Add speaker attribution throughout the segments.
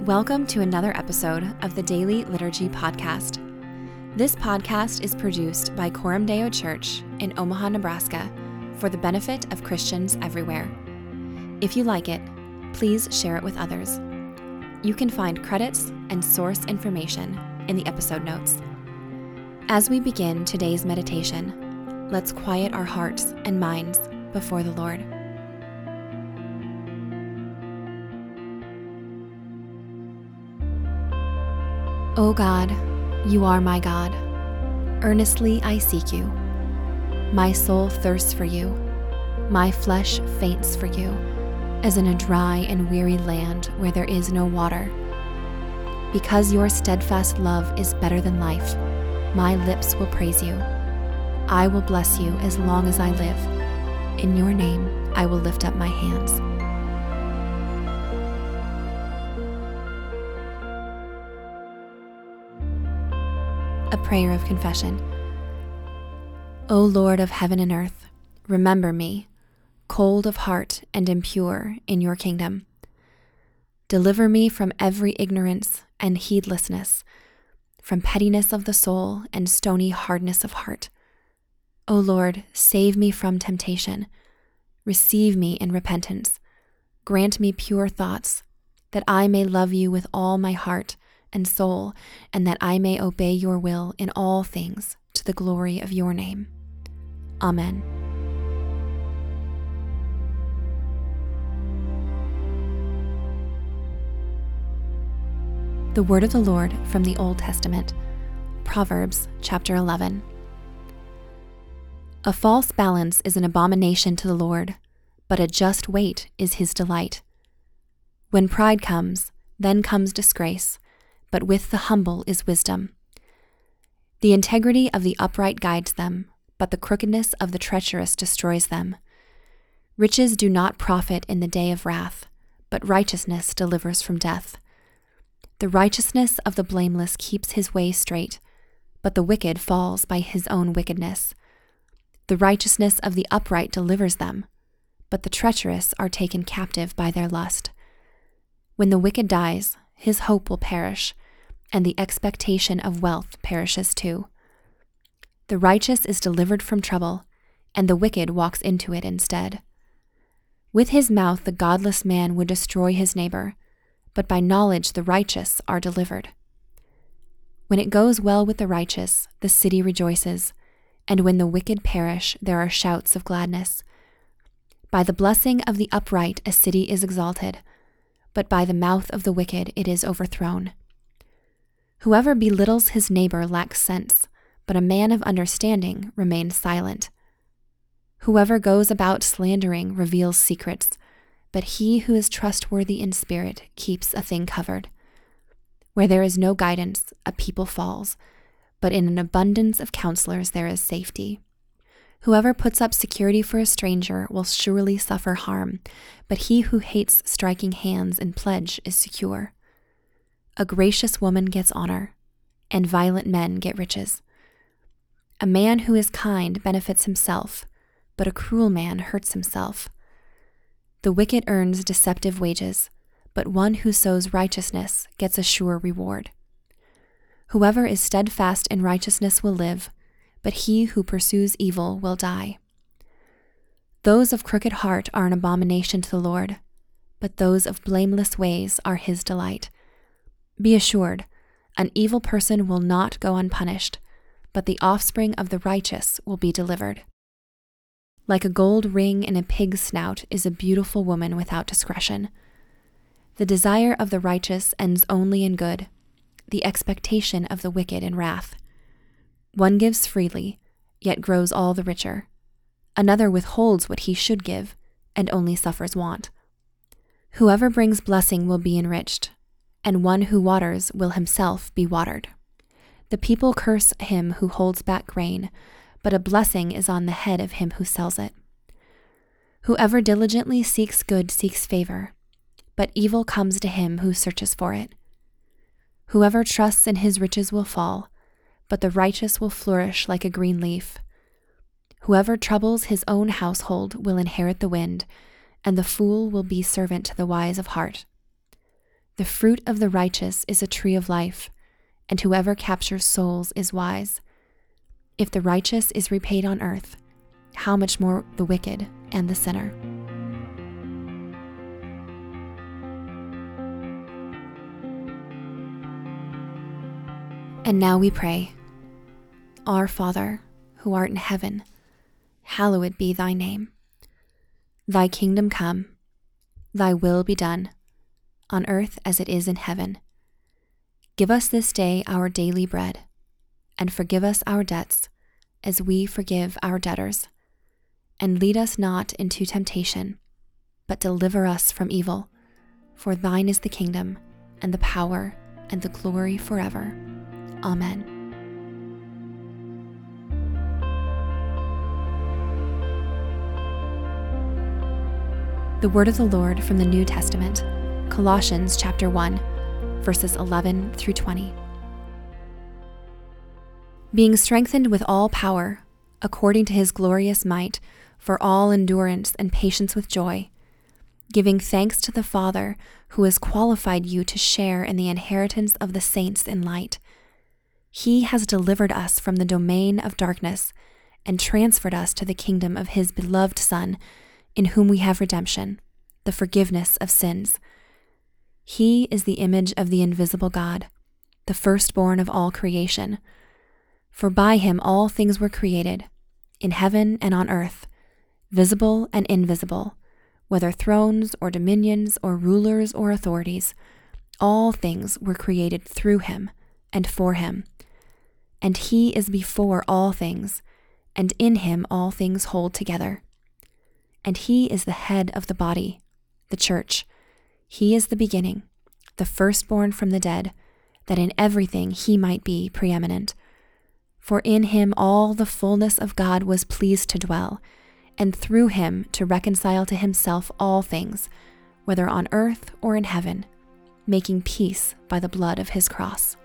Speaker 1: Welcome to another episode of the Daily Liturgy Podcast. This podcast is produced by Coram Deo Church in Omaha, Nebraska, for the benefit of Christians everywhere. If you like it, please share it with others. You can find credits and source information in the episode notes. As we begin today's meditation, let's quiet our hearts and minds before the Lord. O God, you are my God. Earnestly I seek you. My soul thirsts for you. My flesh faints for you, as in a dry and weary land where there is no water. Because your steadfast love is better than life, my lips will praise you. I will bless you as long as I live. In your name I will lift up my hands. A prayer of confession. O Lord of heaven and earth, remember me, cold of heart and impure in your kingdom. Deliver me from every ignorance and heedlessness, from pettiness of the soul and stony hardness of heart. O Lord, save me from temptation. Receive me in repentance. Grant me pure thoughts, that I may love you with all my heart and soul, and that I may obey your will in all things to the glory of your name. Amen. The word of the Lord from the Old Testament, Proverbs chapter 11. A false balance is an abomination to the Lord, but a just weight is his delight. When pride comes, then comes disgrace, but with the humble is wisdom. The integrity of the upright guides them, but the crookedness of the treacherous destroys them. Riches do not profit in the day of wrath, but righteousness delivers from death. The righteousness of the blameless keeps his way straight, but the wicked falls by his own wickedness. The righteousness of the upright delivers them, but the treacherous are taken captive by their lust. When the wicked dies, his hope will perish, and the expectation of wealth perishes too. The righteous is delivered from trouble, and the wicked walks into it instead. With his mouth the godless man would destroy his neighbor, but by knowledge the righteous are delivered. When it goes well with the righteous, the city rejoices, and when the wicked perish, there are shouts of gladness. By the blessing of the upright a city is exalted, but by the mouth of the wicked it is overthrown. Whoever belittles his neighbor lacks sense, but a man of understanding remains silent. Whoever goes about slandering reveals secrets, but he who is trustworthy in spirit keeps a thing covered. Where there is no guidance, a people falls, but in an abundance of counselors there is safety. Whoever puts up security for a stranger will surely suffer harm, but he who hates striking hands in pledge is secure. A gracious woman gets honor, and violent men get riches. A man who is kind benefits himself, but a cruel man hurts himself. The wicked earns deceptive wages, but one who sows righteousness gets a sure reward. Whoever is steadfast in righteousness will live, but he who pursues evil will die. Those of crooked heart are an abomination to the Lord, but those of blameless ways are his delight. Be assured, an evil person will not go unpunished, but the offspring of the righteous will be delivered. Like a gold ring in a pig's snout is a beautiful woman without discretion. The desire of the righteous ends only in good, the expectation of the wicked in wrath. One gives freely, yet grows all the richer. Another withholds what he should give, and only suffers want. Whoever brings blessing will be enriched, and one who waters will himself be watered. The people curse him who holds back grain, but a blessing is on the head of him who sells it. Whoever diligently seeks good seeks favor, but evil comes to him who searches for it. Whoever trusts in his riches will fall, but the righteous will flourish like a green leaf. Whoever troubles his own household will inherit the wind, and the fool will be servant to the wise of heart. The fruit of the righteous is a tree of life, and whoever captures souls is wise. If the righteous is repaid on earth, how much more the wicked and the sinner? And now we pray. Our Father, who art in heaven, hallowed be thy name. Thy kingdom come, thy will be done, on earth as it is in heaven. Give us this day our daily bread, and forgive us our debts, as we forgive our debtors. And lead us not into temptation, but deliver us from evil. For thine is the kingdom, and the power, and the glory forever. Amen. The word of the Lord from the New Testament, Colossians chapter 1, verses 11 through 20. Being strengthened with all power, according to his glorious might, for all endurance and patience with joy, giving thanks to the Father who has qualified you to share in the inheritance of the saints in light. He has delivered us from the domain of darkness and transferred us to the kingdom of his beloved Son, in whom we have redemption, the forgiveness of sins. He is the image of the invisible God, the firstborn of all creation. For by him all things were created, in heaven and on earth, visible and invisible, whether thrones or dominions or rulers or authorities. All things were created through him and for him. And he is before all things, and in him all things hold together. And he is the head of the body, the church. He is the beginning, the firstborn from the dead, that in everything he might be preeminent. For in him all the fullness of God was pleased to dwell, and through him to reconcile to himself all things, whether on earth or in heaven, making peace by the blood of his cross.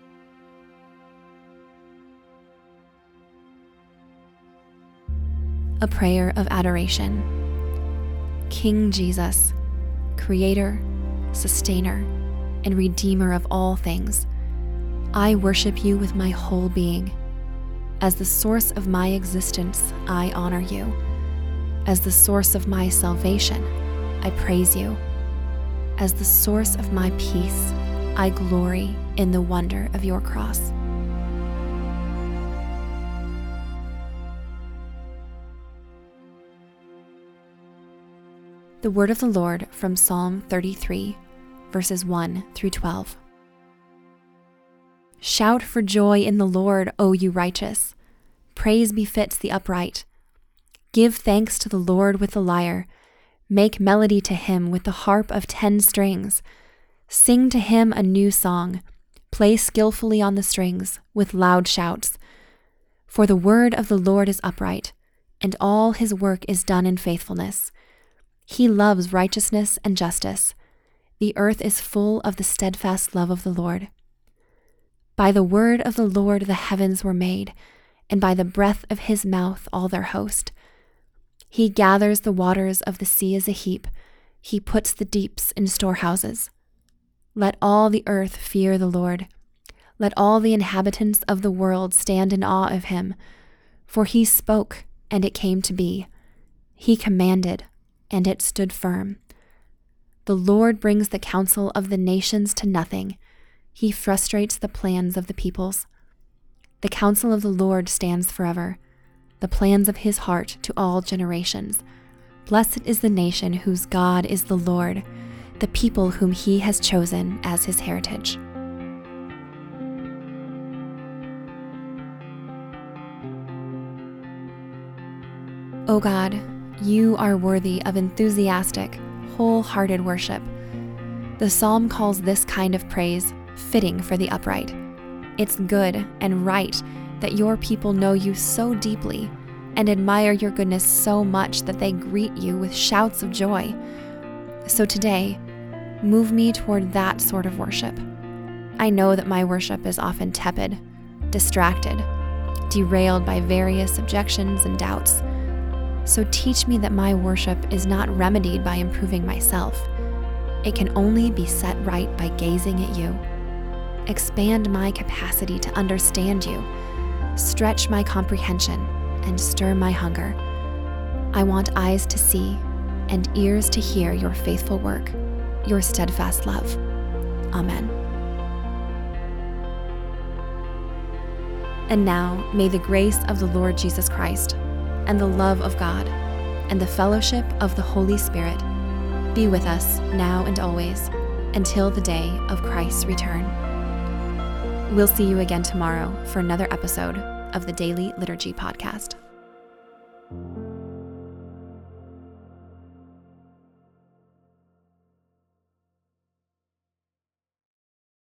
Speaker 1: A prayer of adoration. King Jesus, Creator, Sustainer, and Redeemer of all things, I worship you with my whole being. As the source of my existence, I honor you. As the source of my salvation, I praise you. As the source of my peace, I glory in the wonder of your cross. The word of the Lord from Psalm 33, verses 1 through 12. Shout for joy in the Lord, O you righteous. Praise befits the upright. Give thanks to the Lord with the lyre. Make melody to him with the harp of 10 strings. Sing to him a new song. Play skillfully on the strings with loud shouts. For the word of the Lord is upright, and all his work is done in faithfulness. He loves righteousness and justice. The earth is full of the steadfast love of the Lord. By the word of the Lord the heavens were made, and by the breath of his mouth all their host. He gathers the waters of the sea as a heap. He puts the deeps in storehouses. Let all the earth fear the Lord. Let all the inhabitants of the world stand in awe of him. For he spoke, and it came to be. He commanded, and it stood firm. The Lord brings the counsel of the nations to nothing. He frustrates the plans of the peoples. The counsel of the Lord stands forever, the plans of his heart to all generations. Blessed is the nation whose God is the Lord, the people whom he has chosen as his heritage. O God, you are worthy of enthusiastic, wholehearted worship. The psalm calls this kind of praise fitting for the upright. It's good and right that your people know you so deeply and admire your goodness so much that they greet you with shouts of joy. So today, move me toward that sort of worship. I know that my worship is often tepid, distracted, derailed by various objections and doubts. So teach me that my worship is not remedied by improving myself, It can only be set right by gazing at you. Expand my capacity to understand you. Stretch my comprehension and stir my hunger. I want eyes to see and ears to hear your faithful work, your steadfast love. Amen. And now, may the grace of the Lord Jesus Christ, and the love of God, and the fellowship of the Holy Spirit be with us now and always, until the day of Christ's return. We'll see you again tomorrow for another episode of the Daily Liturgy Podcast.